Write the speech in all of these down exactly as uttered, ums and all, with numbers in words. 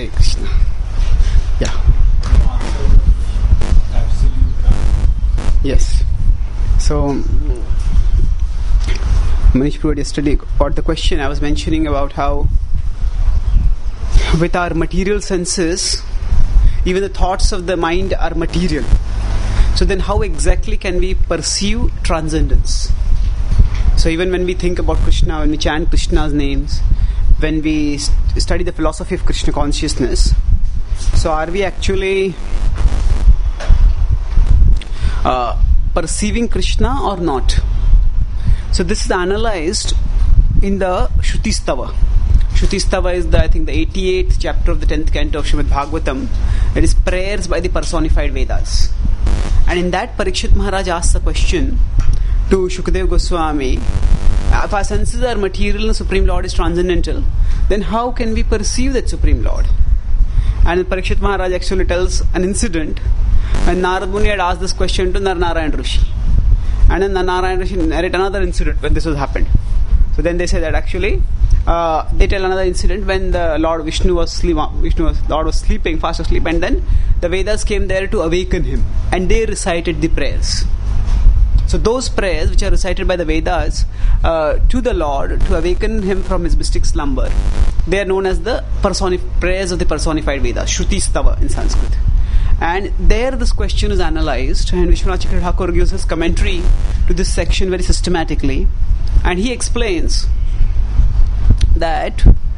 Hare Krishna. Yeah. Yes. So, Manish Pruitt yesterday got the question. I was mentioning about how with our material senses, even the thoughts of the mind are material. So then how exactly can we perceive transcendence? So even when we think about Krishna, when we chant Krishna's names, when we st- study the philosophy of Krishna consciousness, so are we actually uh, perceiving Krishna or not? So this is analyzed in the Shrutistava. Shrutistava is the, I think, the eighty-eighth chapter of the tenth canto of Srimad Bhagavatam. It is prayers by the personified Vedas. And in that, Parikshit Maharaj asks the question to Shukadeva Goswami, if our senses are material and the Supreme Lord is transcendental, then how can we perceive that Supreme Lord? And Parikshit Maharaj actually tells an incident when Narad Muni had asked this question to Narnarayan Rishi. And then Narnarayan Rishi narrate another incident when this was happened. So then they say that actually, uh, they tell another incident when the Lord Vishnu was sleep, Vishnu was, Lord was sleeping, fast asleep, and then the Vedas came there to awaken him, and they recited the prayers. So those prayers which are recited by the Vedas uh, to the Lord to awaken him from his mystic slumber, they are known as the personi- prayers of the personified Vedas, Shrutistava in Sanskrit. And there this question is analyzed, and Vishwanath Chakravarti Thakur gives his commentary to this section very systematically, and he explains that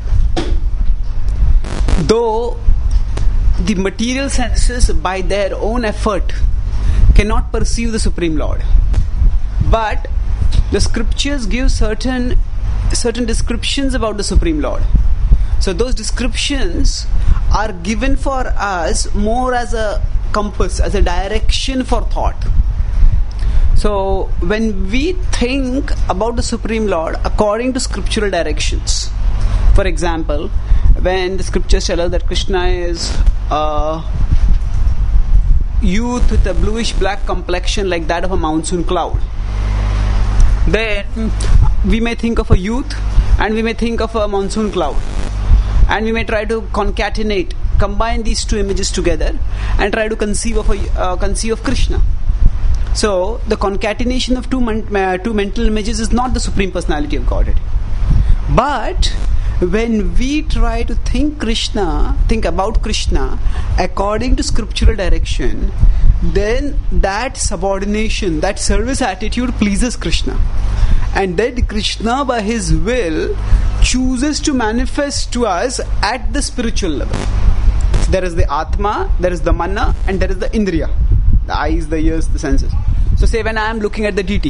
though the material senses by their own effort cannot perceive the Supreme Lord, but the scriptures give certain certain descriptions about the Supreme Lord. So those descriptions are given for us more as a compass, as a direction for thought. So when we think about the Supreme Lord according to scriptural directions, for example, when the scriptures tell us that Krishna is a youth with a bluish black complexion like that of a monsoon cloud, then we may think of a youth and we may think of a monsoon cloud, and we may try to concatenate, combine these two images together and try to conceive of a, uh, conceive of Krishna. So the concatenation of two, men- uh, two mental images is not the Supreme Personality of Godhead. But when we try to think Krishna, think about Krishna according to scriptural direction, then that subordination, that service attitude pleases Krishna. And then Krishna by his will chooses to manifest to us at the spiritual level. So there is the Atma, there is the Mana, and there is the Indriya. The eyes, the ears, the senses. So say when I am looking at the deity,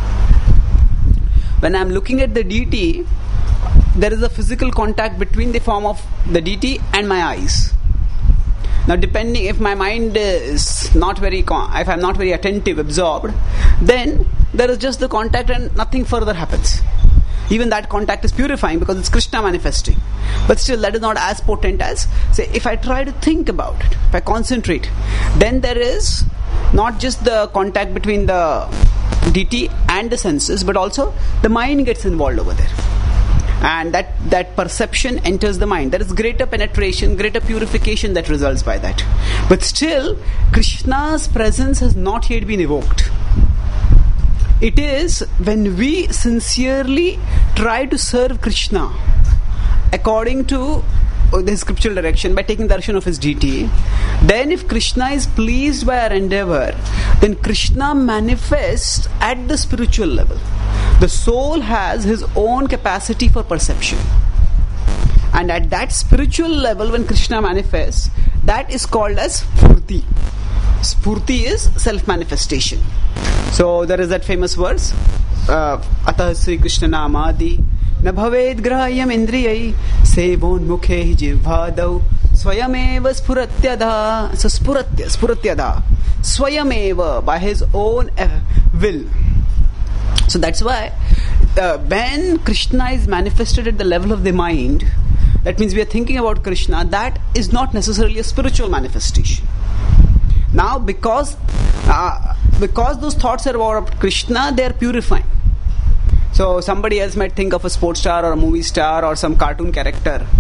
when I am looking at the deity, there is a physical contact between the form of the deity and my eyes. Now depending if my mind is not very, if I am not very attentive, absorbed, then there is just the contact and nothing further happens. Even that contact is purifying because it's Krishna manifesting. But still that is not as potent as, say, if I try to think about it, if I concentrate, then there is not just the contact between the deity and the senses, but also the mind gets involved over there. And that, that perception enters the mind. There is greater penetration, greater purification that results by that. But still, Krishna's presence has not yet been evoked. It is when we sincerely try to serve Krishna according to the scriptural direction by taking darshan of his deity, then if Krishna is pleased by our endeavor, then Krishna manifests at the spiritual level. The soul has his own capacity for perception, and at that spiritual level when Krishna manifests, that is called as Spurti. Spurti is self-manifestation. So there is that famous verse, Atah Sri Krishna Namadi Na bhaved grahayam indriyai sevon mukhe hi jivhadau swayameva spuratyada. So spuratya, spuratyada, swayameva, by his own uh, will. So that's why uh, when Krishna is manifested at the level of the mind, that means we are thinking about Krishna, that is not necessarily a spiritual manifestation. Now because uh, because those thoughts are about Krishna, they are purifying. So somebody else might think of a sports star or a movie star or some cartoon character,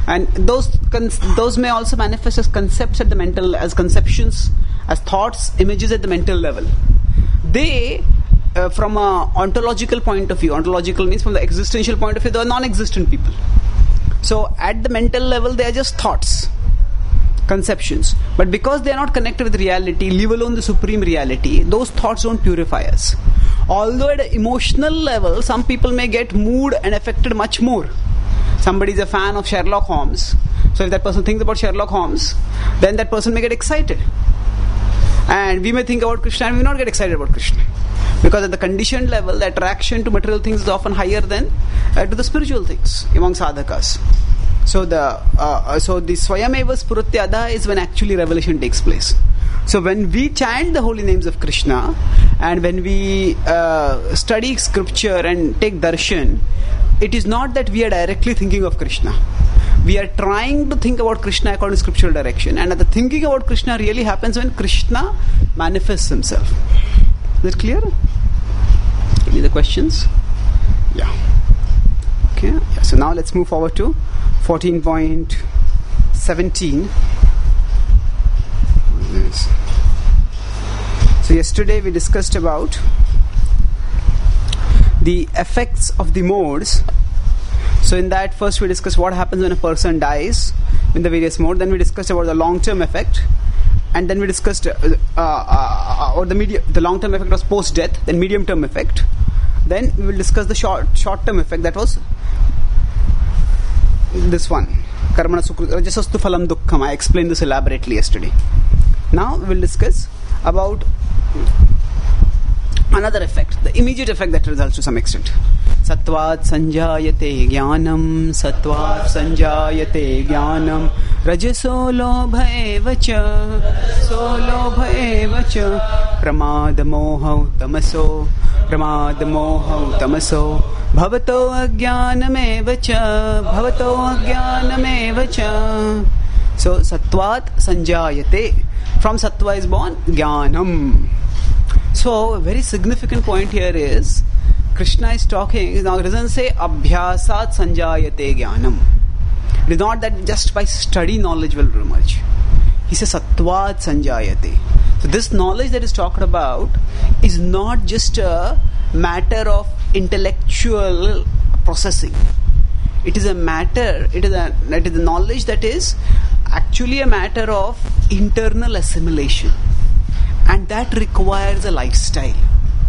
And those con- those may also manifest as concepts at the mental, as conceptions, as thoughts, images at the mental level. They, uh, from a ontological point of view, ontological means from the existential point of view, they are non-existent people. So at the mental level, they are just thoughts, conceptions. But because they are not connected with reality, leave alone the supreme reality, those thoughts don't purify us. Although at an emotional level, some people may get moved and affected much more. Somebody is a fan of Sherlock Holmes, so if that person thinks about Sherlock Holmes, then that person may get excited. And we may think about Krishna and we may not get excited about Krishna. Because at the conditioned level, the attraction to material things is often higher than uh, to the spiritual things among sadhakas. So the uh, so the Swayameva Spurutyada is when actually revelation takes place. So when we chant the holy names of Krishna and when we uh, study scripture and take darshan, it is not that we are directly thinking of Krishna. We are trying to think about Krishna according to scriptural direction, and the thinking about Krishna really happens when Krishna manifests himself. Is it clear? Any other questions? Yeah. Okay. Yeah. So now let's move forward to fourteen point seventeen. Yes. So yesterday we discussed about the effects of the modes. So in that, first we discussed what happens when a person dies in the various modes. Then we discussed about the long-term effect, and then we discussed uh, uh, uh, or the medium. The long-term effect was post-death. Then medium-term effect. Then we will discuss the short short-term effect. That was this one. Karmana sukrit rajasastu phalam dukkham. I explained this elaborately yesterday. Now we will discuss about another effect, the immediate effect that results to some extent. Sattvat sanjayate jnanam, sattvat sanjayate jnanam, rajaso lobha eva cha, so lobha eva cha, pramad moha tamaso, pramad moha tamaso, bhavato ajnanam eva cha, bhavato ajnanam eva cha. So sattvat sanjayate, from sattva is born jnanam. So a very significant point here is Krishna is talking, now it doesn't say abhyasat sanjayate jnanam. It is not that just by study knowledge will emerge. He says sattvat sanjayate. So this knowledge that is talked about is not just a matter of intellectual processing. It is a matter, it is a, it is a knowledge that is actually a matter of internal assimilation. And that requires a lifestyle.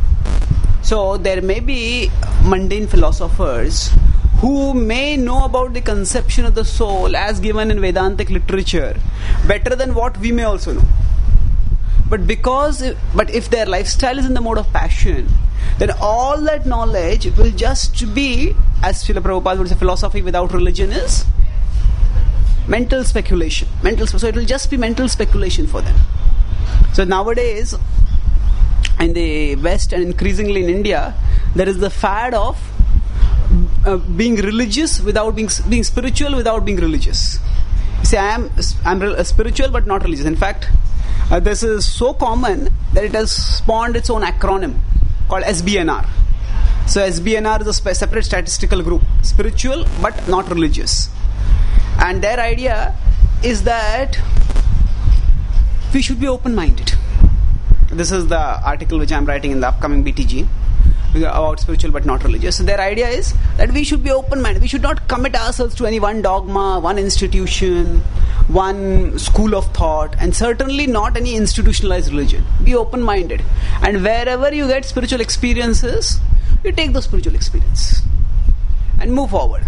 So there may be mundane philosophers who may know about the conception of the soul as given in Vedantic literature better than what we may also know. But because, but if their lifestyle is in the mode of passion, then all that knowledge will just be, as Srila Prabhupada would say, philosophy without religion is mental speculation. Mental, so it will just be mental speculation for them. So nowadays, in the West and increasingly in India, there is the fad of uh, being religious without being being spiritual without being religious. You see, I am I'm re- spiritual but not religious. In fact, uh, this is so common that it has spawned its own acronym called S B N R. So S B N R is a spe- separate statistical group, spiritual but not religious, and their idea is that we should be open-minded. This is the article which I am writing in the upcoming B T G about spiritual but not religious. So their idea is that we should be open-minded. We should not commit ourselves to any one dogma, one institution, one school of thought, and certainly not any institutionalized religion. Be open-minded. And wherever you get spiritual experiences, you take those spiritual experiences and move forward.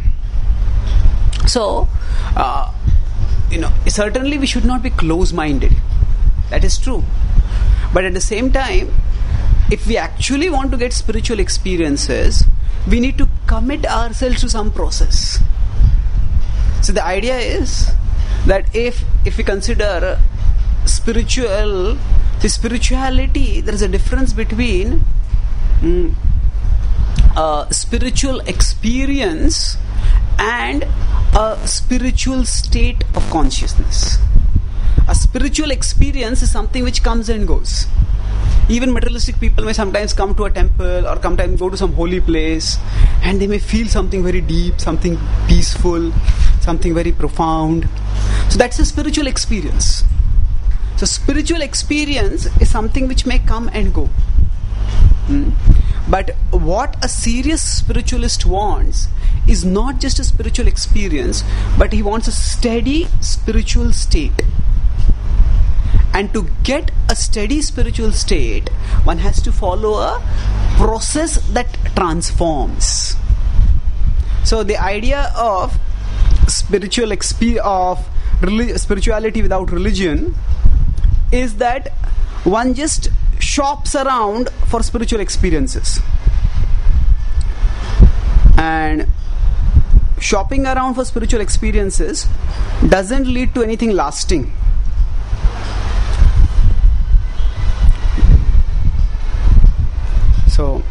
So, uh, you know, certainly we should not be close-minded. That is true. But at the same time, if we actually want to get spiritual experiences, we need to commit ourselves to some process. So the idea is that if if we consider spiritual, the spirituality, there is a difference between mm, a spiritual experience and a spiritual state of consciousness. A spiritual experience is something which comes and goes. Even materialistic people may sometimes come to a temple or sometimes go to some holy place and they may feel something very deep, something peaceful, something very profound. So that's a spiritual experience. So spiritual experience is something which may come and go. Hmm? But what a serious spiritualist wants is not just a spiritual experience, but he wants a steady spiritual state. And to get a steady spiritual state, one has to follow a process that transforms. So the idea of spiritual exp- of relig- spirituality without religion is that one just shops around for spiritual experiences. And shopping around for spiritual experiences doesn't lead to anything lasting. So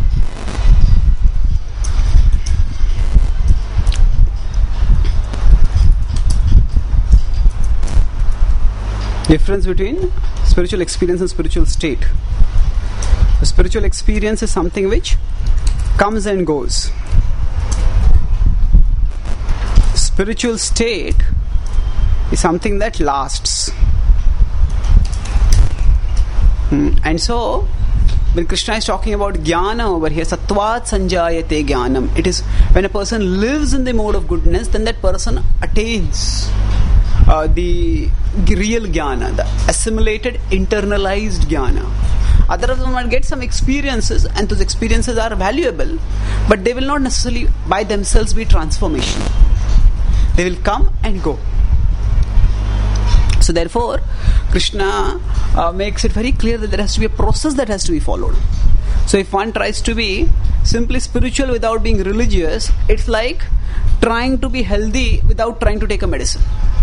difference between spiritual experience and spiritual state. The spiritual experience is something which comes and goes. Spiritual state is something that lasts. Hmm. And so when Krishna is talking about jnana over here, sattvat sanjayate jnanam, it is when a person lives in the mode of goodness, then that person attains uh, the real jnana, the assimilated, internalized jnana. Otherwise one might get some experiences, and those experiences are valuable, but they will not necessarily by themselves be transformational. They will come and go. So therefore, Krishna uh, makes it very clear that there has to be a process that has to be followed. So if one tries to be simply spiritual without being religious, it's like trying to be healthy without trying to take a medicine.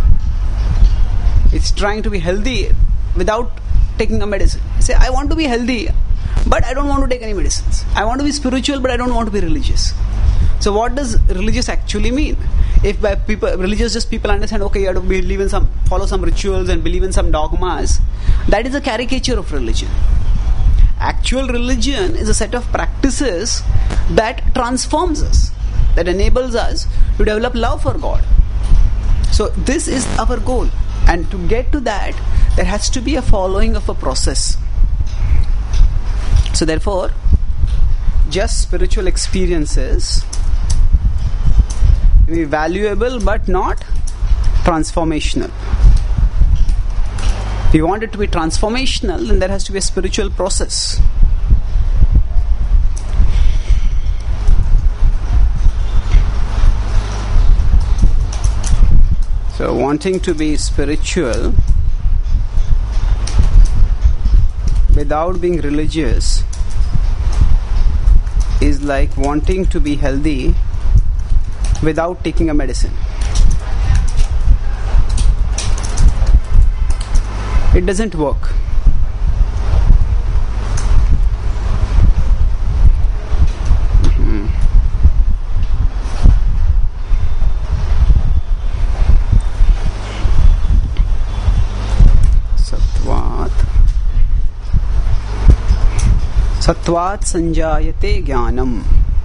It's trying to be healthy without taking a medicine. Say, I want to be healthy, but I don't want to take any medicines. I want to be spiritual, but I don't want to be religious. So what does religious actually mean? If by people, religious just people understand, okay, you have to believe in some, follow some rituals and believe in some dogmas, that is a caricature of religion. Actual religion is a set of practices that transforms us, that enables us to develop love for God. So this is our goal, and to get to that, there has to be a following of a process. So therefore, just spiritual experiences may be valuable but not transformational. If you want it to be transformational, then there has to be a spiritual process. So wanting to be spiritual without being religious is like wanting to be healthy without taking a medicine. It doesn't work. Mm-hmm. Sattvat Sattvat sanjayate jnanam.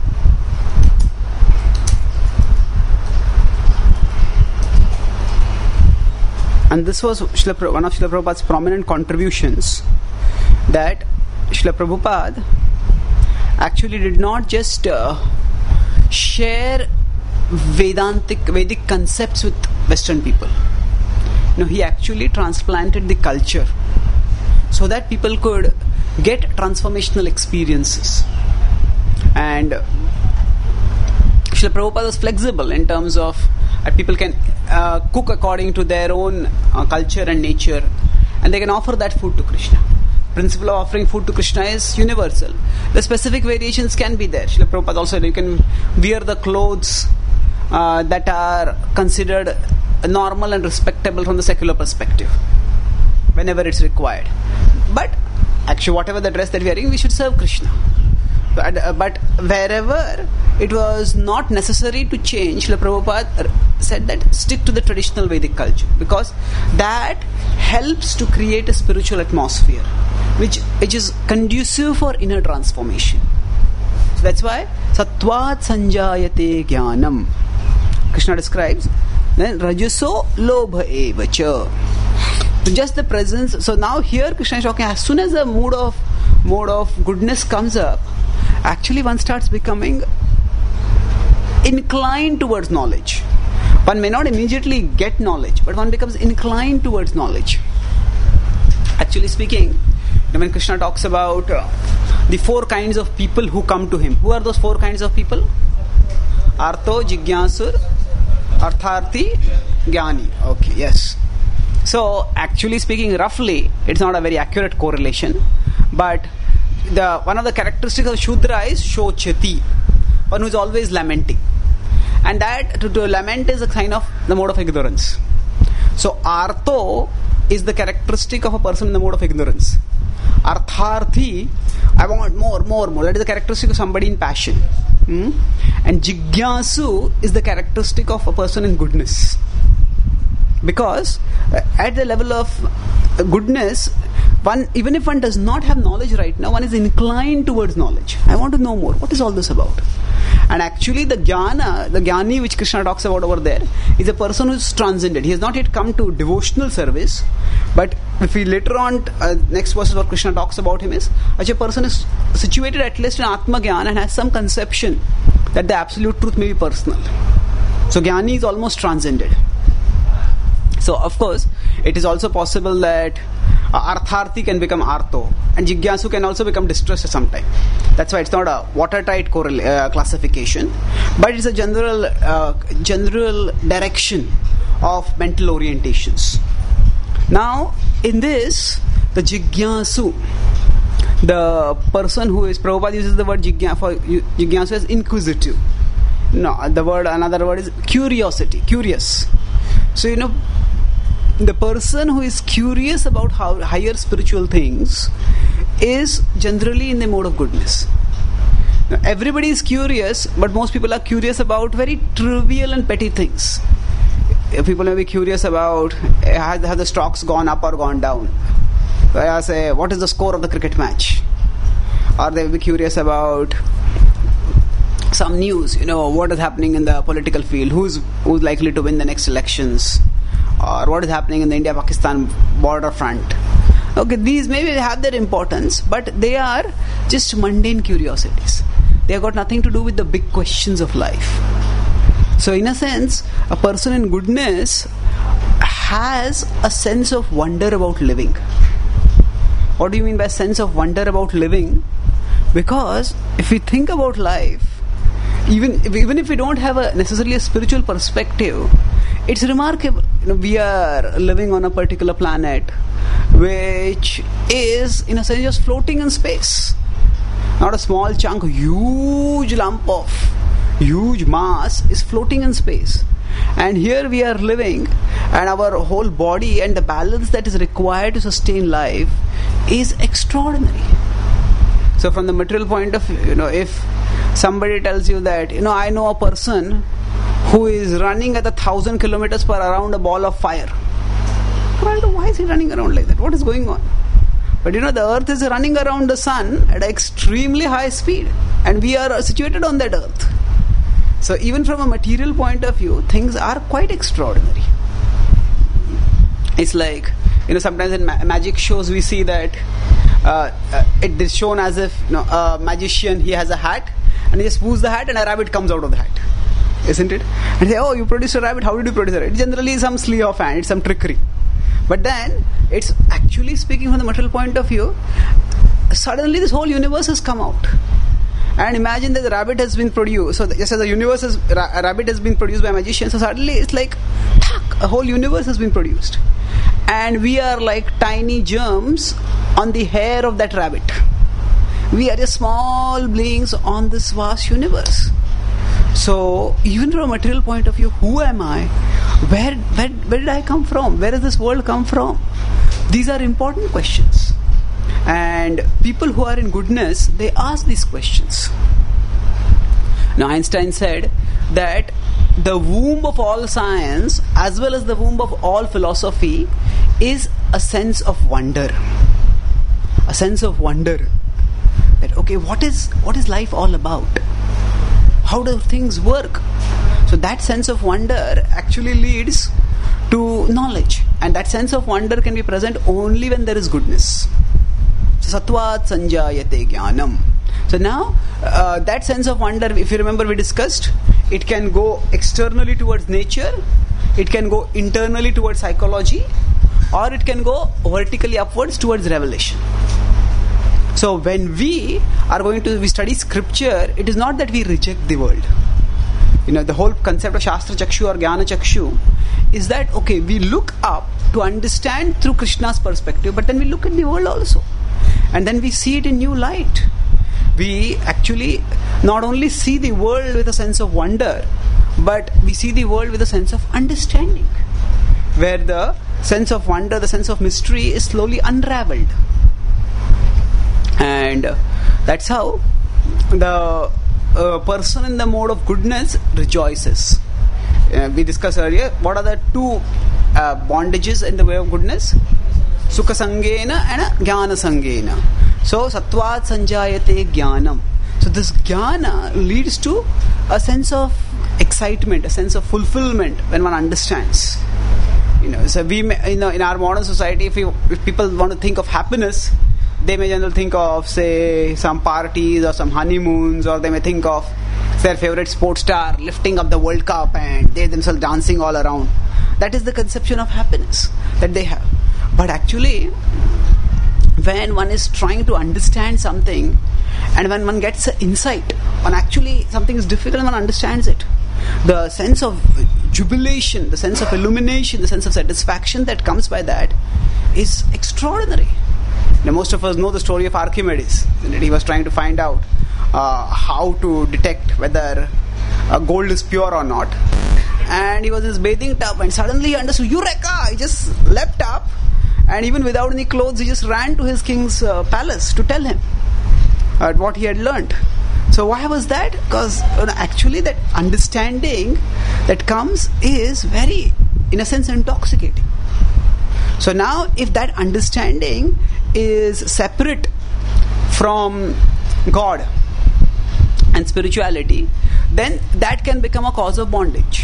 And this was Srila, one of Srila Prabhupada's prominent contributions, that Srila Prabhupada actually did not just uh, share Vedantic, Vedic concepts with Western people. No, he actually transplanted the culture so that people could get transformational experiences. And Srila Prabhupada was flexible in terms of uh, people can uh, cook according to their own uh, culture and nature, and they can offer that food to Krishna. Principle of offering food to Krishna is universal. The specific variations can be there. Srila Prabhupada also said you can wear the clothes uh, that are considered normal and respectable from the secular perspective whenever it's required. But actually whatever the dress that we are wearing, we should serve Krishna. But, uh, but wherever it was not necessary to change, Srila Prabhupada said that stick to the traditional Vedic culture, because that helps to create a spiritual atmosphere which, which is conducive for inner transformation. So that's why Sattvat Sanjayate Jnanam. Krishna describes Then rajaso lobha evacha. So just the presence. So now here Krishna is talking, as soon as the mood of mode of goodness comes up, actually one starts becoming inclined towards knowledge. One may not immediately get knowledge, but one becomes inclined towards knowledge. Actually speaking, when Krishna talks about uh, the four kinds of people who come to him, who are those four kinds of people? Artho, Jigyasur, Artharthi, Jnani. Okay, yes. So, actually speaking, roughly, it's not a very accurate correlation, but the one of the characteristics of Shudra is Shochati, one who is always lamenting. And that, to, to lament is a sign of the mode of ignorance. So, Artho is the characteristic of a person in the mode of ignorance. Artharthi, I want more, more, more. That is the characteristic of somebody in passion. Hmm? And Jigyasu is the characteristic of a person in goodness. Because uh, at the level of goodness, one, even if one does not have knowledge right now, one is inclined towards knowledge. I want to know more. What is all this about? And actually the jnana, the jnani which Krishna talks about over there, is a person who is transcended. He has not yet come to devotional service, but if we later on, uh, next verse what Krishna talks about him is, such a person is situated at least in Atma Jnana and has some conception that the absolute truth may be personal. So jnani is almost transcended. So of course, it is also possible that uh, Artharthi can become Artho, and Jigyasu can also become distressed at some time. That's why it's not a watertight correl- uh, classification, but it's a general uh, general direction of mental orientations. Now, in this, the Jigyasu, the person who is, Prabhupada uses the word Jigya, for Jigyasu as inquisitive. No, the word, another word is curiosity, curious. So, you know, the person who is curious about how higher spiritual things is generally in the mode of goodness. Now, everybody is curious, but most people are curious about very trivial and petty things. People may be curious about have, have the stocks gone up or gone down. I say, what is the score of the cricket match? Or they will be curious about some news, you know, what is happening in the political field, who's who's likely to win the next elections, or what is happening in the India-Pakistan border front. Okay, these maybe have their importance, but they are just mundane curiosities. They have got nothing to do with the big questions of life. So in a sense, a person in goodness has a sense of wonder about living. What do you mean by sense of wonder about living? Because if we think about life, even if, even if we don't have a necessarily a spiritual perspective, it's remarkable. You know, we are living on a particular planet which is, in a sense, just floating in space. Not a small chunk, huge lump of huge mass is floating in space. And here we are living, and our whole body and the balance that is required to sustain life is extraordinary. So from the material point of view, you know, if somebody tells you that, you know, I know a person who is running at a thousand kilometers per around a ball of fire. Well, why is he running around like that? What is going on? But you know, the earth is running around the sun at an extremely high speed, and we are situated on that earth. So even from a material point of view, things are quite extraordinary. It's like, you know, sometimes in ma- magic shows we see that uh, uh, it is shown as if, you know, a magician, he has a hat, and he just moves the hat and a rabbit comes out of the hat. Isn't it? And they say, oh, you produced a rabbit, how did you produce a rabbit? Generally some sleight of hand, it's some trickery. But then, it's actually speaking from the material point of view, suddenly this whole universe has come out. And imagine that the rabbit has been produced. So just as the universe is, a rabbit has been produced by a magician, so suddenly it's like, a whole universe has been produced. And we are like tiny germs on the hair of that rabbit. We are just small beings on this vast universe. So, even from a material point of view, who am I? Where, where, where did I come from? Where does this world come from? These are important questions. And people who are in goodness, they ask these questions. Now, Einstein said that the womb of all science, as well as the womb of all philosophy, is a sense of wonder. A sense of wonder. That, okay, what is what is life all about? How do things work? So that sense of wonder actually leads to knowledge, and that sense of wonder can be present only when there is goodness. So Sattvat Sanjayate Jnanam. So now uh, that sense of wonder, if you remember we discussed, it can go externally towards nature, it can go internally towards psychology, or it can go vertically upwards towards revelation. So when we are going to we study scripture, it is not that we reject the world. You know, the whole concept of Shastra Chakshu or Jnana Chakshu is that, okay, we look up to understand through Krishna's perspective, but then we look at the world also. And then we see it in new light. We actually not only see the world with a sense of wonder, but we see the world with a sense of understanding, where the sense of wonder, the sense of mystery is slowly unraveled. And uh, that's how the uh, person in the mode of goodness rejoices. Uh, we discussed earlier, what are the two uh, bondages in the way of goodness? Sukha Sangena and Jnana Sangena. So Sattvat Sanjayate Jnanam. So this Jnana leads to a sense of excitement, a sense of fulfillment when one understands. You know, so we may, you know, in our modern society, if, we, if people want to think of happiness, they may generally think of, say, some parties or some honeymoons, or they may think of their favorite sports star lifting up the World Cup and they themselves dancing all around. That is the conception of happiness that they have. But actually, when one is trying to understand something, and when one gets an insight, when actually something is difficult, one understands it. The sense of jubilation, the sense of illumination, the sense of satisfaction that comes by that is extraordinary. Now, most of us know the story of Archimedes. He was trying to find out uh, how to detect whether uh, gold is pure or not. And he was in his bathing tub, and suddenly he understood, Eureka! He just leapt up, and even without any clothes, he just ran to his king's uh, palace to tell him uh, what he had learnt. So why was that? Because you know, actually that understanding that comes is very, in a sense, intoxicating. So now if that understanding is separate from God and spirituality, then that can become a cause of bondage.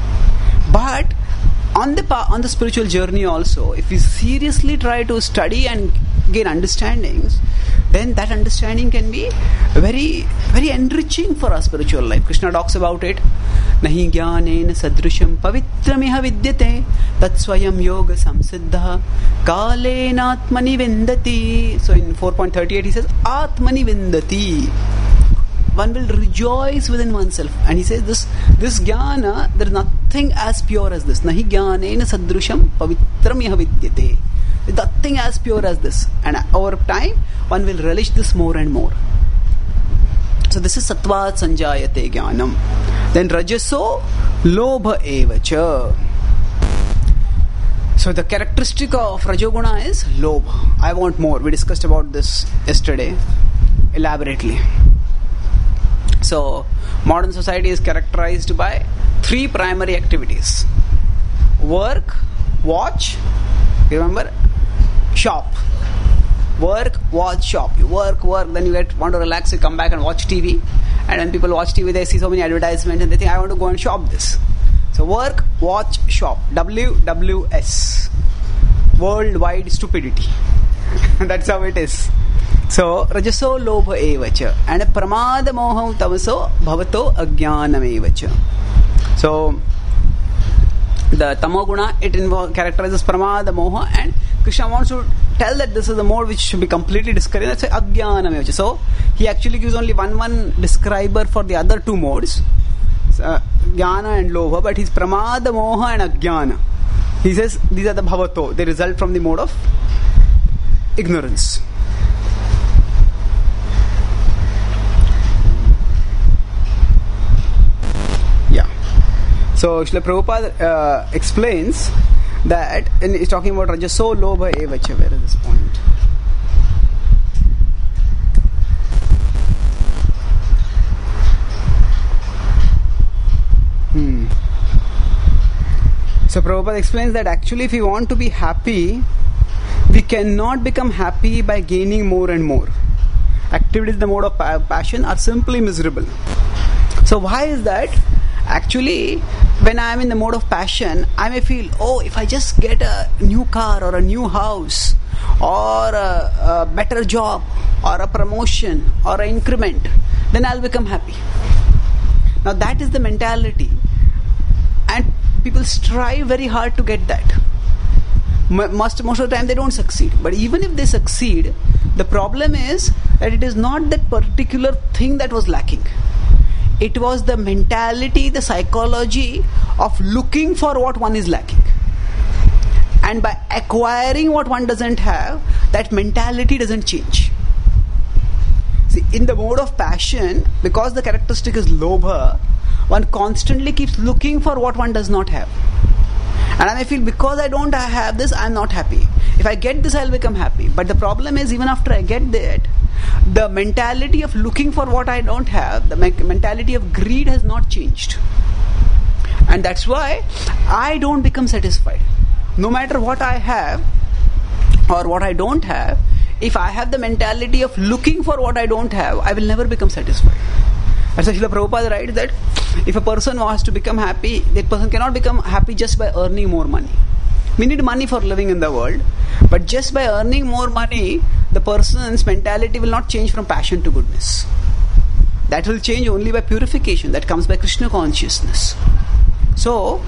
But on the on the spiritual journey also, if we seriously try to study and gain understandings, then that understanding can be very, very enriching for our spiritual life. Krishna talks about it. Nahi jnanena sadrusham pavitramiha vidyate tat swayam yoga samsiddha kalena atmani vindati. So in four point three eight he says atmani vindati. One will rejoice within oneself. And he says this this jnana, there is nothing as pure as this. Nahi jnanena sadrusham pavitramiha vidyate. Nothing as pure as this. And over time, one will relish this more and more. So this is Sattvat Sanjayate Jnanam. Then Rajaso Lobha Evacha. So the characteristic of Rajoguna is Lobha. I want more. We discussed about this yesterday elaborately. So modern society is characterized by three primary activities: work, watch, remember, shop. Work, watch, shop. You work, work, then you get want to relax, you come back and watch T V. And when people watch T V, they see so many advertisements and they think, I want to go and shop this. So work, watch, shop. W W S. Worldwide stupidity. That's how it is. So, Rajaso Lobha Evacha. And Pramada Moham Tamaso Bhavato Ajnanam Evacha. So, the Tamoguna, it involves, characterizes Pramada Moha, and Krishna wants to tell that this is the mode which should be completely discouraged. That's why Ajnanam Evacha. So, he actually gives only one one describer for the other two modes, uh, Jnana and Lobha, but he's Pramada Moha and Ajnana. He says these are the Bhavato, they result from the mode of ignorance. So Srila Prabhupada uh, explains that, and he's talking about Rajaso Lobha Evacha. Where is this point? Hmm. So Prabhupada explains that actually if we want to be happy, we cannot become happy by gaining more and more. Activities in the mode of pa- passion are simply miserable. So why is that? Actually, when I am in the mode of passion, I may feel, oh, if I just get a new car or a new house or a, a better job or a promotion or an increment, then I'll become happy. Now that is the mentality, and people strive very hard to get that. Most, most of the time they don't succeed. But even if they succeed, the problem is that it is not that particular thing that was lacking. It was the mentality, the psychology of looking for what one is lacking. And by acquiring what one doesn't have, that mentality doesn't change. See, in the mode of passion, because the characteristic is lobha, one constantly keeps looking for what one does not have. And I may feel, because I don't have this, I am not happy. If I get this, I will become happy. But the problem is, even after I get that, the mentality of looking for what I don't have, the me- mentality of greed has not changed. And that's why I don't become satisfied. No matter what I have or what I don't have, if I have the mentality of looking for what I don't have, I will never become satisfied. As Srila Prabhupada writes that if a person wants to become happy, that person cannot become happy just by earning more money. We need money for living in the world, but just by earning more money, the person's mentality will not change from passion to goodness. That will change only by purification. That comes by Krishna consciousness. So,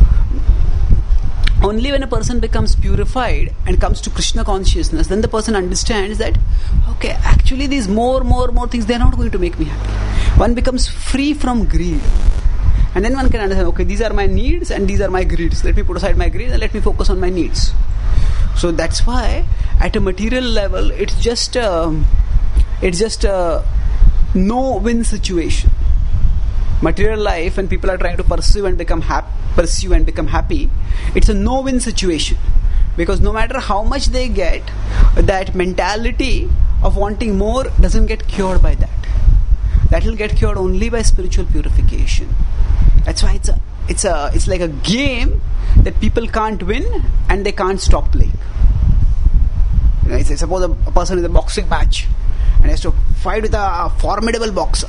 only when a person becomes purified and comes to Krishna consciousness, then the person understands that, okay, actually these more, more, more things, they are not going to make me happy. One becomes free from greed. And then one can understand, okay, these are my needs and these are my greeds. Let me put aside my greed and let me focus on my needs. So that's why at a material level, it's just a, it's just a no-win situation. Material life, when people are trying to pursue and become happy, pursue and become happy, it's a no-win situation. Because no matter how much they get, that mentality of wanting more doesn't get cured by that. That will get cured only by spiritual purification. That's why it's a, it's a, it's like a game that people can't win and they can't stop playing. You know, it's, suppose a, a person is in a boxing match and has to fight with a formidable boxer,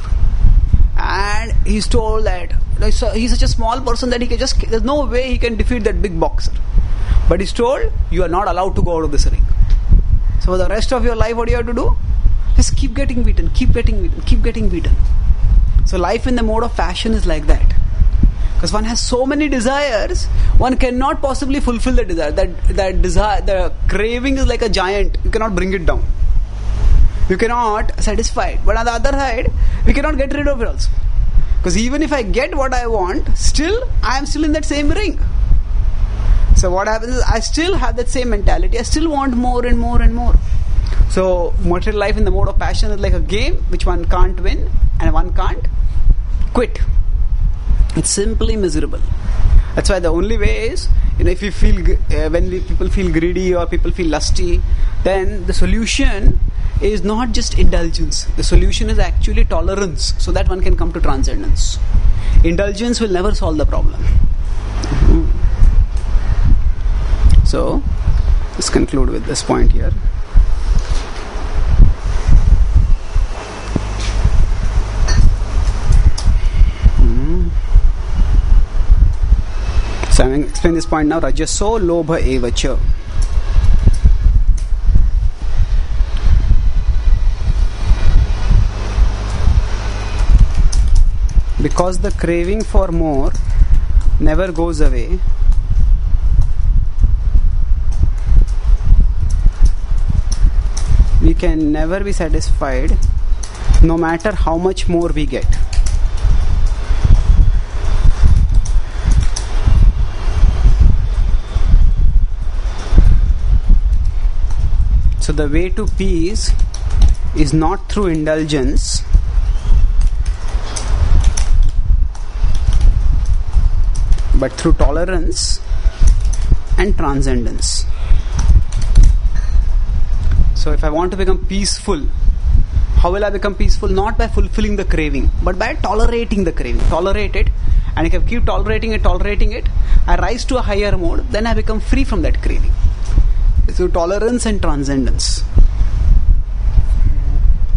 and he's told that he's such a small person that he can just, there's no way he can defeat that big boxer. But he's told, you are not allowed to go out of this ring. So for the rest of your life, what do you have to do? Just keep getting beaten, keep getting beaten, keep getting beaten. So life in the mode of passion is like that. Because one has so many desires, one cannot possibly fulfill the desire. That that desire, the craving is like a giant. You cannot bring it down. You cannot satisfy it. But on the other side, we cannot get rid of it also. Because even if I get what I want, still, I am still in that same ring. So what happens is, I still have that same mentality. I still want more and more and more. So material life in the mode of passion is like a game which one can't win and one can't quit. It's simply miserable. That's why the only way is, you know, if you feel, uh, when we, people feel greedy or people feel lusty, then the solution is not just indulgence. The solution is actually tolerance, so that one can come to transcendence. Indulgence will never solve the problem. Mm-hmm. So, let's conclude with this point here. So I'm going to explain this point now. Rajaso lobha evacha. Because the craving for more never goes away, we can never be satisfied no matter how much more we get. So the way to peace is not through indulgence, but through tolerance and transcendence. So if I want to become peaceful, how will I become peaceful? Not by fulfilling the craving, but by tolerating the craving. Tolerate it, and if I keep tolerating it, tolerating it, I rise to a higher mode, then I become free from that craving. So tolerance and transcendence.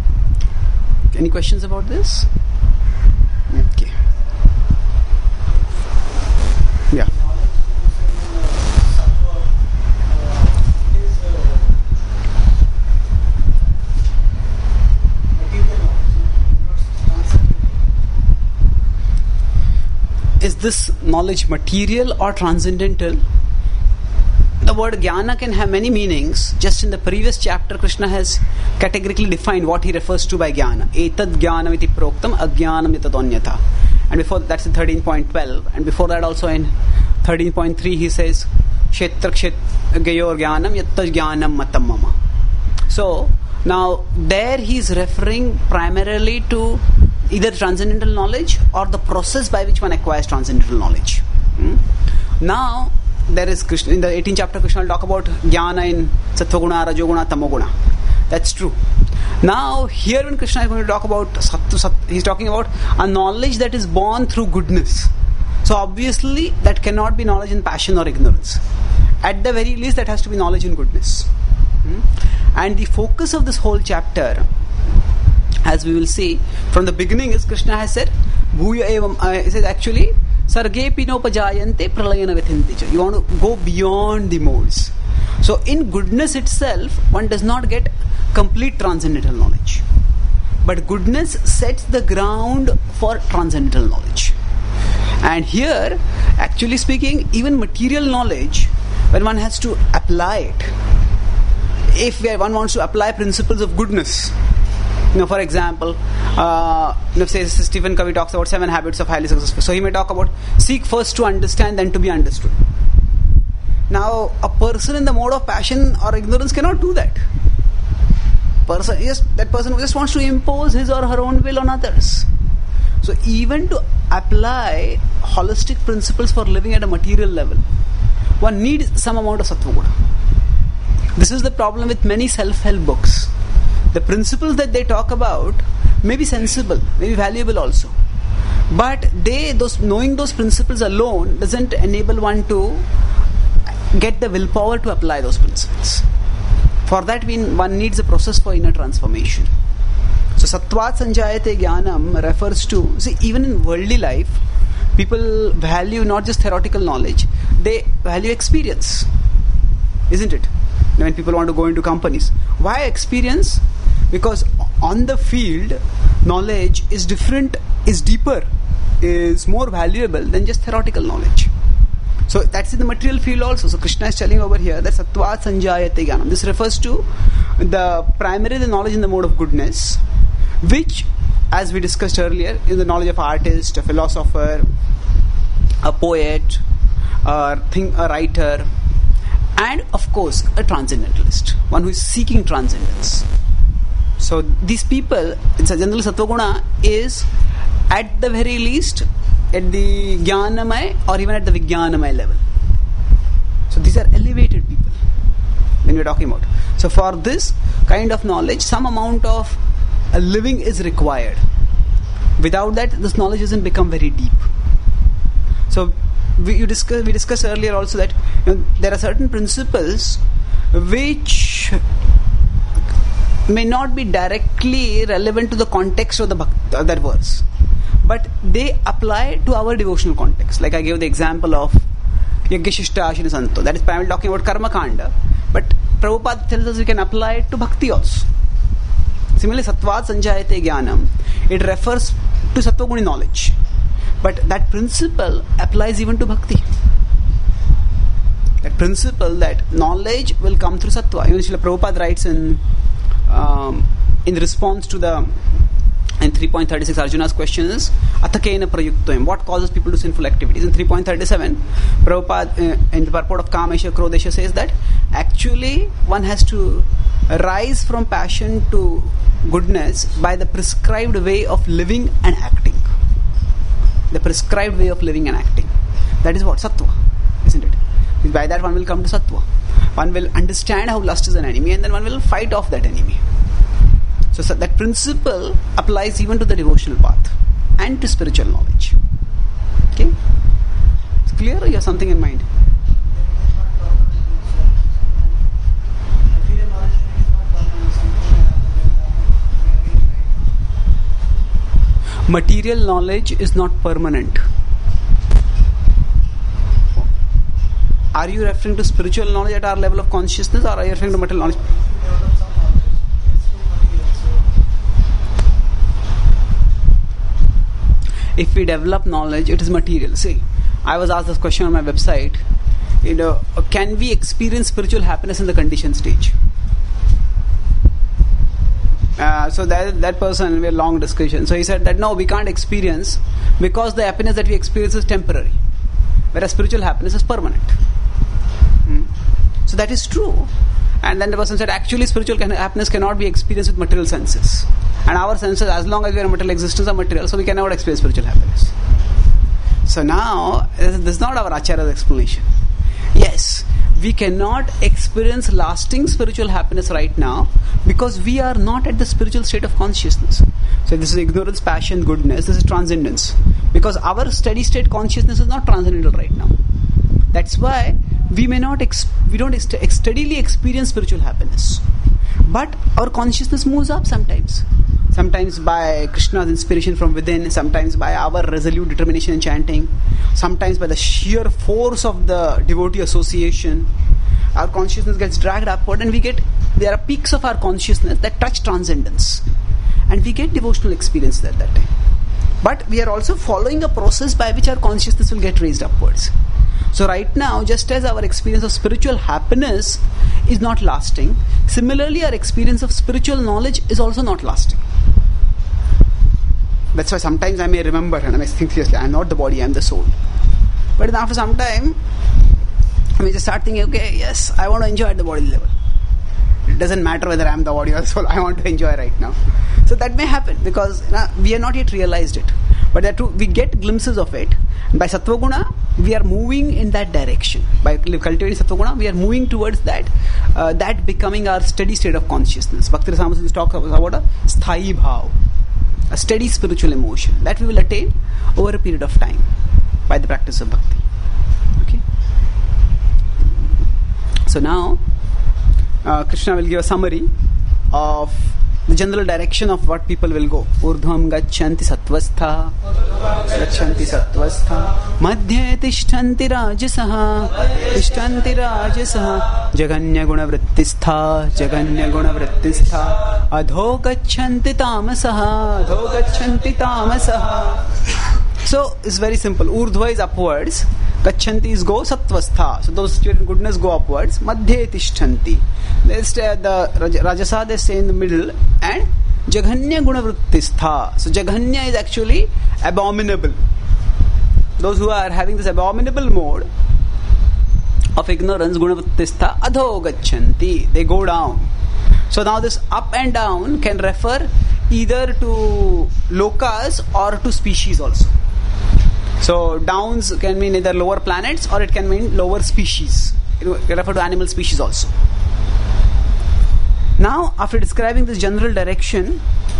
Any questions about this? Okay. this knowledge material or transcendental? The word jnana can have many meanings. Just in the previous chapter, Krishna has categorically defined what he refers to by jnana. Etad jnanam iti proktam ajnanam yatadonyatha. And before that's in thirteen point twelve. And before that also in thirteen point three he says kshetra kshetrayor jnanam yatta jnanam matam mama. So now there he is referring primarily to either transcendental knowledge or the process by which one acquires transcendental knowledge. Hmm? Now there is Krishna in the eighteenth chapter. Krishna will talk about jnana in sattva-guna, rajoguna, tamoguna. That's true. Now here when Krishna is going to talk about sattva, sattva, he's talking about a knowledge that is born through goodness. So obviously that cannot be knowledge in passion or ignorance. At the very least that has to be knowledge in goodness. Hmm? And the focus of this whole chapter, as we will see from the beginning, is Krishna has said bhuya evam, uh, he says actually sarge pinopajayante pralayana vithinticha. You want to go beyond the modes. So in goodness itself one does not get complete transcendental knowledge, but goodness sets the ground for transcendental knowledge. And here, actually speaking, even material knowledge, when one has to apply it, if one wants to apply principles of goodness, you know, for example, uh, you know, say Stephen Covey talks about seven habits of highly successful. So he may talk about seek first to understand, then to be understood. Now, a person in the mode of passion or ignorance cannot do that. Person, yes, that person just wants to impose his or her own will on others. So even to apply holistic principles for living at a material level, one needs some amount of sattva-guna. This is the problem with many self-help books. The principles that they talk about may be sensible, may be valuable also. But they, those knowing those principles alone doesn't enable one to get the willpower to apply those principles. For that one needs a process for inner transformation. So sattvat sanjayate jnanam refers to, see, even in worldly life, people value not just theoretical knowledge, they value experience. Isn't it? When people want to go into companies. Why experience? Because on the field, knowledge is different, is deeper, is more valuable than just theoretical knowledge. So that's in the material field also. So Krishna is telling over here that sattvat sanjayate jnanam. This refers to the primary the knowledge in the mode of goodness, which, as we discussed earlier, is the knowledge of artist, a philosopher, a poet, a, think, a writer, and of course a transcendentalist, one who is seeking transcendence. So these people, it's a general sattva-guna, is at the very least at the jnanamay or even at the vijnanamay level. So these are elevated people when we're talking about. So for this kind of knowledge, some amount of a living is required. Without that, this knowledge doesn't become very deep. So we, you discuss, we discussed earlier also that, you know, there are certain principles which may not be directly relevant to the context of the uh, that verse, but they apply to our devotional context. Like I gave the example of Yajnashishta Ashina Santo. That is primarily talking about Karma Kanda, but Prabhupada tells us we can apply it to Bhakti also. Similarly, Sattvat Sanjayate Jnanam, it refers to Sattva-guni knowledge, but that principle applies even to Bhakti. That principle that knowledge will come through Sattva. Even Srila Prabhupada writes in um, in response to the in three point thirty-six Arjuna's question is Athakena Prayuktoyam, what causes people to sinful activities? In three point thirty-seven Prabhupada uh, in the purport of Kamesha Krodesha says that actually one has to rise from passion to goodness by the prescribed way of living and acting. The prescribed way of living and acting. That is what? Sattva, isn't it? By that one will come to Sattva. One will understand how lust is an enemy, and then one will fight off that enemy. So, so that principle applies even to the devotional path and to spiritual knowledge. Okay? It's clear, or you have something in mind? Material knowledge is not permanent. Are you referring to spiritual knowledge at our level of consciousness, or are you referring to material knowledge? If we develop knowledge, it is material. See, I was asked this question on my website. You know, can we experience spiritual happiness in the conditioned stage? Uh, so that that person, we had a long discussion. So he said that no, we can't experience because the happiness that we experience is temporary, whereas spiritual happiness is permanent. Hmm. So that is true. And then the person said, actually, spiritual happiness cannot be experienced with material senses. And our senses, as long as we are material existence, are material, so we cannot experience spiritual happiness. So now, this is not our Acharya's explanation. Yes, we cannot experience lasting spiritual happiness right now because we are not at the spiritual state of consciousness. So this is ignorance, passion, goodness. This is transcendence. Because our steady state consciousness is not transcendental right now. That's why we may not, ex- we don't ex- steadily experience spiritual happiness. But our consciousness moves up sometimes. Sometimes by Krishna's inspiration from within, sometimes by our resolute determination in chanting, sometimes by the sheer force of the devotee association. Our consciousness gets dragged upward and we get, there are peaks of our consciousness that touch transcendence. And we get devotional experience at that time. But we are also following a process by which our consciousness will get raised upwards. So right now, just as our experience of spiritual happiness is not lasting, similarly our experience of spiritual knowledge is also not lasting. That's why sometimes I may remember and I may think seriously, I am not the body, I am the soul. But then after some time, I may just start thinking, okay, yes, I want to enjoy at the body level. It doesn't matter whether I am the body or the soul, I want to enjoy right now. So that may happen because you know, we have not yet realized it. But that too, we get glimpses of it. By Sattva Guna, we are moving in that direction. By cultivating Sattva Guna, we are moving towards that, uh, that becoming our steady state of consciousness. Bhakti Rasamrita talks about a sthayi bhav, a steady spiritual emotion that we will attain over a period of time by the practice of bhakti. Okay. So now, uh, Krishna will give a summary of the general direction of what people will go. Urdhvam gacchanti sattvastha, gacchanti sattvastha, madhye tishtanti rajasaha, tishtanti rajasaha, jaganya guna vrittistha, jaganya guna vrittistha, adho gacchanti tamasaha, adho gacchanti tamasaha. So it's very simple. Urdhva is upwards, gacchanti is go, sattvastha. So those situated in goodness go upwards. Madhye tishtanti. There's uh, the Rajasa, they stay in the middle, and Jaghanya guna vrittistha. So Jaghanya is actually abominable. Those who are having this abominable mode of ignorance, guna vrittistha, adho gacchanti. They go down. So now this up and down can refer either to lokas or to species also. So downs can mean either lower planets or it can mean lower species. It can refer to animal species also. Now, after describing this general direction,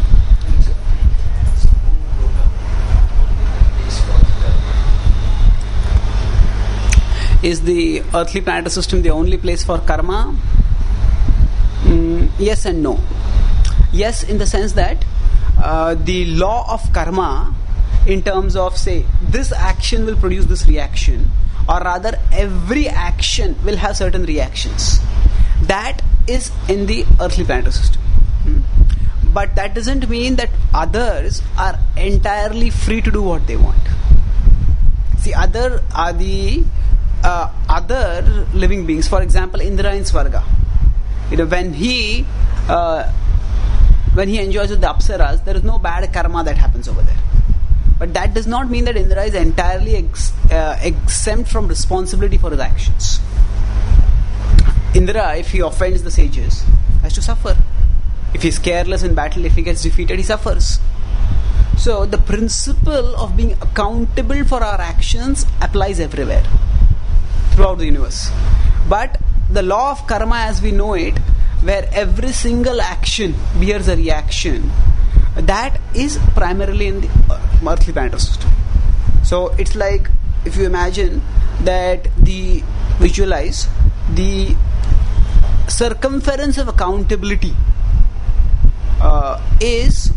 is the earthly planetary system the only place for karma? Mm, yes and no. Yes, in the sense that uh, the law of karma, in terms of, say, this action will produce this reaction, or rather every action will have certain reactions. That is in the earthly planetary system. Hmm? But that doesn't mean that others are entirely free to do what they want. See, other are the uh, other living beings. For example, Indra in Svarga. You know, when he uh, when he enjoys with the Apsaras, there is no bad karma that happens over there. But that does not mean that Indra is entirely ex- uh, exempt from responsibility for his actions. Indra, if he offends the sages, has to suffer. If he is careless in battle, if he gets defeated, he suffers. So the principle of being accountable for our actions applies everywhere, throughout the universe. But the law of karma as we know it, where every single action bears a reaction, that is primarily in the earthly planetary system. So it's like, if you imagine that the visualize the circumference of accountability uh, is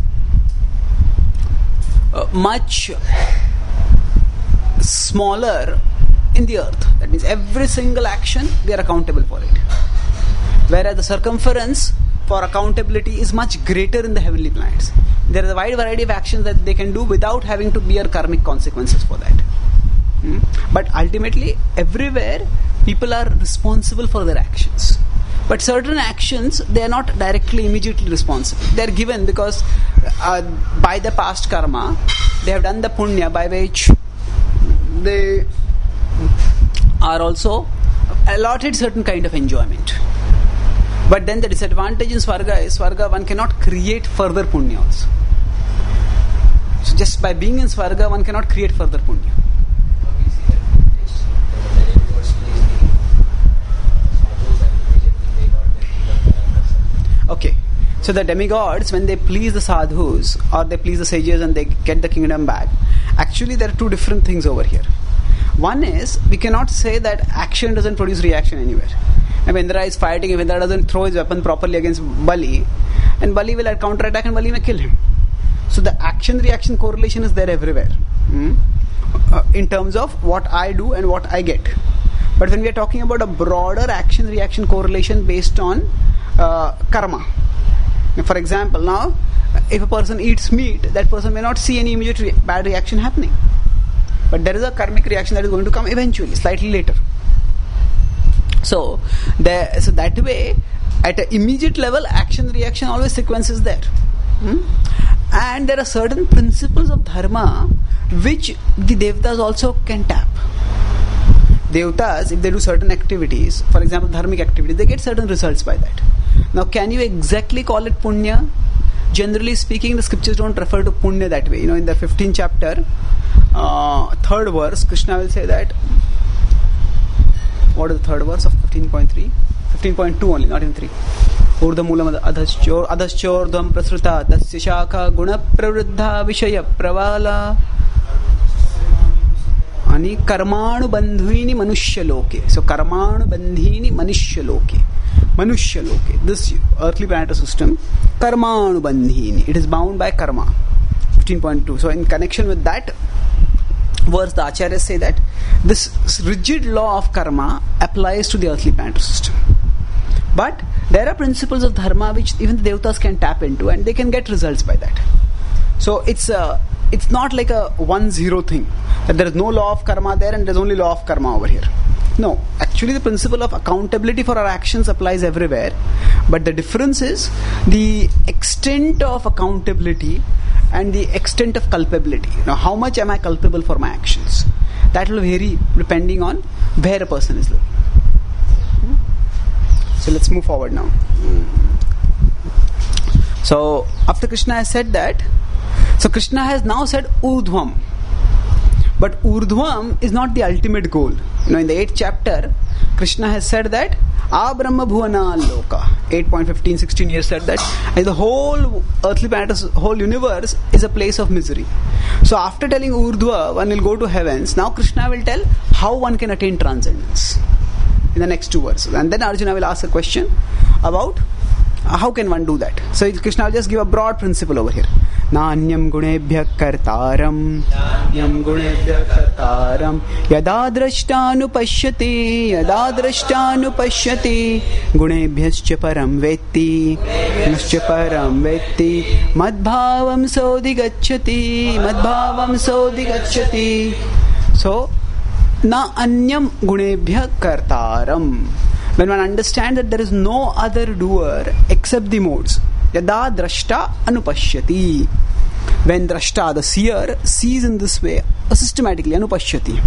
uh, much smaller in the earth. That means every single action we are accountable for it, whereas the circumference for accountability is much greater in the heavenly planets. There is a wide variety of actions that they can do without having to bear karmic consequences for that. Mm? But ultimately, everywhere, people are responsible for their actions. But certain actions, they are not directly, immediately responsible. They are given because uh, by the past karma, they have done the punya by which they are also allotted certain kind of enjoyment. But then the disadvantage in Swarga is, Swarga, one cannot create further punya also. So just by being in Swarga, one cannot create further punya. Okay, so the demigods, when they please the sadhus or they please the sages and they get the kingdom back, actually there are two different things over here. One is, we cannot say that action doesn't produce reaction anywhere. If Indra is fighting, if Indra doesn't throw his weapon properly against Bali, and Bali will counterattack and Bali may kill him. So the action-reaction correlation is there everywhere, mm? uh, in terms of what I do and what I get. But when we are talking about a broader action-reaction correlation based on uh, karma. For example, now, if a person eats meat, that person may not see any immediate re- bad reaction happening. But there is a karmic reaction that is going to come eventually, slightly later. So, there, so that way, at an immediate level, action-reaction always sequence is there. Hmm? And there are certain principles of dharma which the devatas also can tap. Devatas, if they do certain activities, for example, dharmic activities, they get certain results by that. Now, can you exactly call it punya? Generally speaking, the scriptures don't refer to punya that way. You know, in the fifteenth chapter, uh, third verse, Krishna will say that. What is the third verse of fifteen point three? fifteen point two only, not in three. Urdha moolam adhaschor adhaschordham prasruta tasya shaka guna pravruddha vishaya pravala ani karmanu bandhini manushya loke. So karmanu bandhini manushya loke. Manushya loke. This earthly planetary system, karmanu bandhini. It is bound by karma. fifteen point two. So in connection with that verse, the acharyas say that this rigid law of karma applies to the earthly planetary system. But there are principles of dharma which even the devatas can tap into and they can get results by that. So it's a, it's not like a one-zero thing, that there is no law of karma there and there is only law of karma over here. No, actually the principle of accountability for our actions applies everywhere. But the difference is the extent of accountability and the extent of culpability. Now, how much am I culpable for my actions? That will vary depending on where a person is living. So let's move forward now. So after Krishna has said that, so Krishna has now said Urdhvam. But Urdhvam is not the ultimate goal. You know, in the eighth chapter, Krishna has said that A Brahma Bhuvana Loka. eight point fifteen, sixteen years said that. And the whole earthly planet, whole universe is a place of misery. So after telling Urdhva, one will go to heavens. Now Krishna will tell how one can attain transcendence in the next two verses. And then Arjuna will ask a question about uh, how can one do that. So Krishna will just give a broad principle over here. Nanyam gunebhya kartaram Nanyam gunebhya kartaram Yada drashtanu pashyati Yada drashtanu pashyati Gunebhyascha param vetti Yascha param vetti Madbhavam sodhi gacchati Madbhavam sodhi gacchati. So Na anyam gunebhya kartaram. When one understands that there is no other doer except the modes. Yada drashta anupashyati. When drashta, the seer, sees in this way, systematically, anupashyati.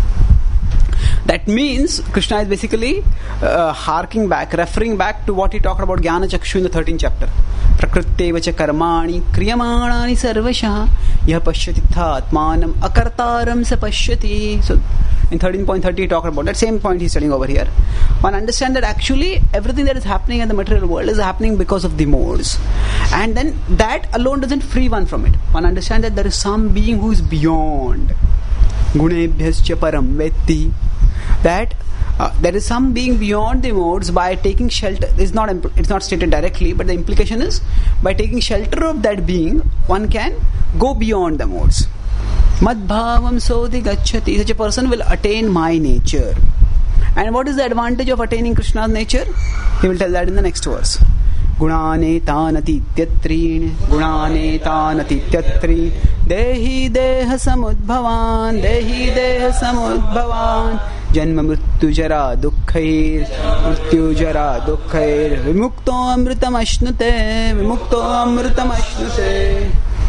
That means Krishna is basically uh, harking back, referring back to what he talked about Jnana Chakshu in the thirteenth chapter. Prakrittevacha karmani kriyamanani sarvasha yah pashyati atmanam akartaram sa pashyati. So in thirteen point thirty he talked about that same point he's telling over here. One understands that actually everything that is happening in the material world is happening because of the modes. And then that alone doesn't free one from it. One understands that there is some being who is beyond. Gunebhyascha param vetti. That uh, there is some being beyond the modes by taking shelter. It's not, impl- it's not stated directly, but the implication is by taking shelter of that being, one can go beyond the modes. Madbhavam sodhi gacchati. Such a person will attain my nature. And what is the advantage of attaining Krishna's nature? He will tell that in the next verse. Gunane tanati tyatrin Gunane tanati tyatrin Dehi deha samudbhavan, Dehi deha samudbhavan, Janma mrityu jara dukkhair, Mrityu jara dukkhair, Vimukto amritam ashnute, Vimukto amritam ashnute.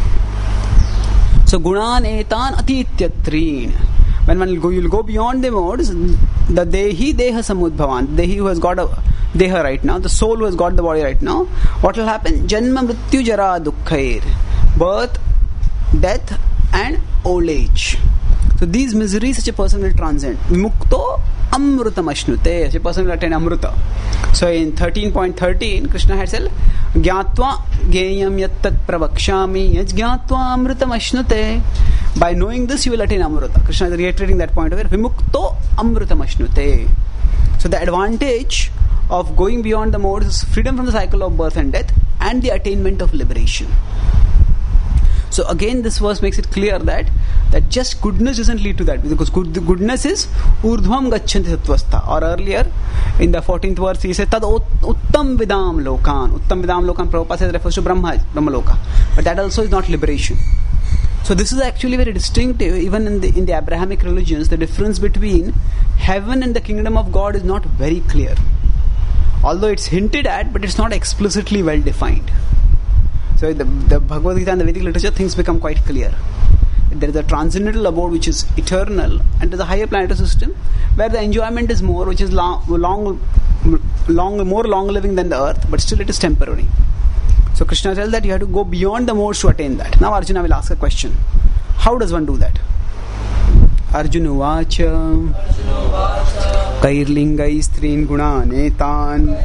So gunan etan atityatrin. When one will go, go beyond the modes, the Dehi deha samudbhavan, Dehi who has got a Deha right now, the soul who has got the body right now, what will happen? Janma mrityu jara dukkhair, birth, death and old age. So these miseries such a person will transcend. Mukto amrutam ashnute, such a person will attain amruta. So in thirteen point thirteen, Krishna had said, Gyatva geyam yattat pravakshami yaj gyatva amrutam ashnute. By knowing this, you will attain amruta. Krishna is reiterating that point over here. Vimukto amrutam ashnute. So the advantage of going beyond the modes is freedom from the cycle of birth and death and the attainment of liberation. So again, this verse makes it clear that that just goodness doesn't lead to that, because good, the goodness is urdhvam gachanti sattvastha. Or earlier in the fourteenth verse he said tad uttam vidam lokan. Uttam vidam lokan, Prabhupada says, refers to Brahma, Brahmaloka, but that also is not liberation. So this is actually very distinctive. Even in the in the Abrahamic religions, the difference between heaven and the kingdom of God is not very clear. Although it's hinted at, but it's not explicitly well defined. So the, the Bhagavad Gita and the Vedic literature, things become quite clear. There is a transcendental abode which is eternal, and there is a higher planetary system where the enjoyment is more, which is long, long, long more long living than the earth, but still it is temporary. So Krishna tells that you have to go beyond the modes to attain that. Now Arjuna will ask a question. How does one do that? Arjuna vacha Kairlingai strin gunan etan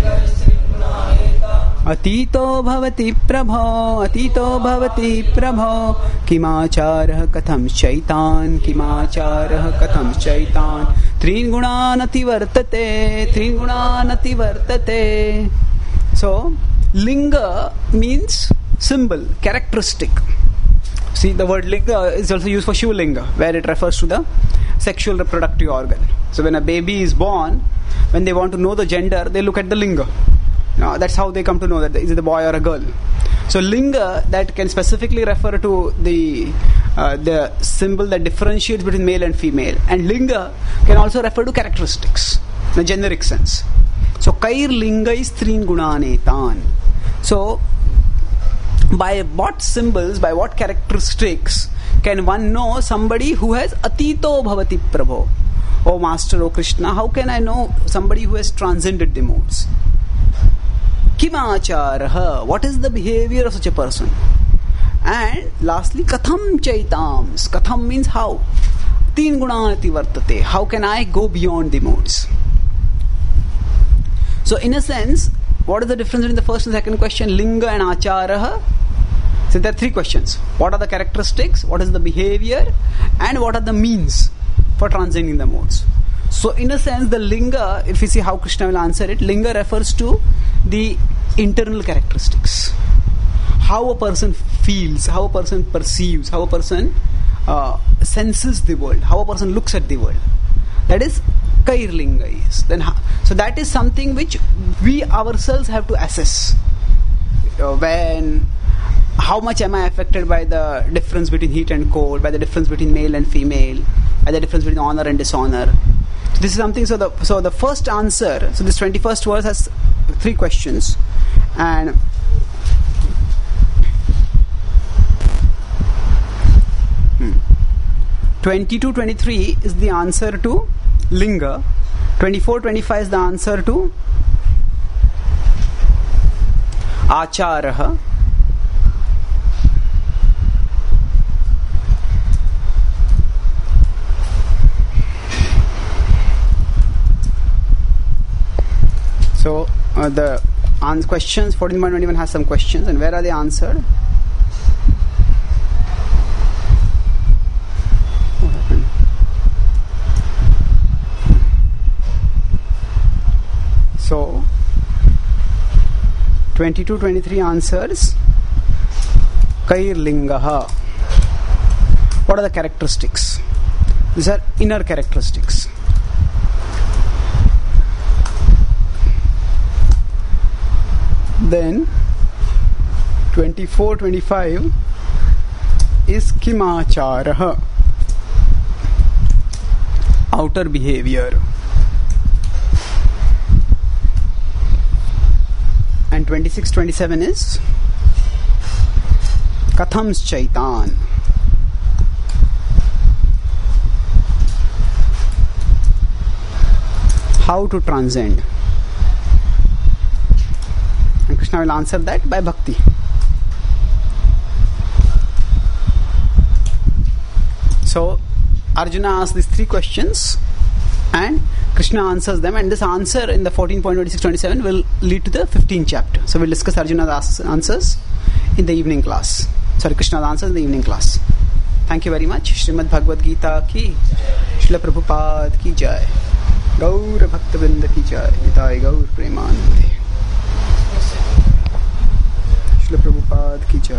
Atito bhavati prabho Atito bhavati prabho Kimacharah katham shaitan Kimacharah katham shaitan Trin gunan ativartate Trin gunan ativartate. So linga means symbol, characteristic. See, the word linga is also used for Shiva linga, where it refers to the sexual reproductive organ. So when a baby is born, when they want to know the gender, they look at the linga. Now, that's how they come to know that is it a boy or a girl. So linga, that can specifically refer to the uh, the symbol that differentiates between male and female, and linga can also refer to characteristics in a generic sense. So kair lingai strin gunanetan. So by what symbols, by what characteristics can one know somebody who has atito bhavati prabho? Oh Master, oh Krishna, how can I know somebody who has transcended the modes? Kimacharaha, what is the behavior of such a person? And lastly, katham chaitams. Katham means how. Teen gunanati vartate. How can I go beyond the modes? So in a sense, what is the difference between the first and second question, linga and acharaha? So there are three questions. What are the characteristics? What is the behavior? And what are the means for transcending the modes? So in a sense, the linga, if you see how Krishna will answer it, linga refers to the internal characteristics. How a person feels, how a person perceives, how a person uh, senses the world, how a person looks at the world. That is Kairlinga is. Then, so that is something which we ourselves have to assess. Uh, when, how much am I affected by the difference between heat and cold, by the difference between male and female, by the difference between honor and dishonor. So this is something. So the so the first answer. So this twenty-first verse has three questions, and hmm, twenty-two, twenty-three is the answer to linga. twenty-four, twenty-five is the answer to acharaha. So uh, the answer questions, fourteen point twenty-one has some questions, and where are they answered? What happened? So twenty-two, twenty-three answers Kairlingaha. What are the characteristics? These are inner characteristics. Then twenty-four, twenty-five is kimacharah, outer behavior. And twenty-six twenty-seven is Katham's Chaitan. How to transcend. And Krishna will answer that by bhakti. So Arjuna asks these three questions and Krishna answers them, and this answer in the fourteen point twenty-six twenty-seven will lead to the fifteenth chapter. So we'll discuss Arjuna's answers in the evening class. Sorry, Krishna's answers in the evening class. Thank you very much. Srimad Bhagavad Gita ki, Srila Prabhupada ki jai. Gaur Bhakta Vrinda ki jai. Nitai Gaur Premanande. Srila Prabhupada ki jai.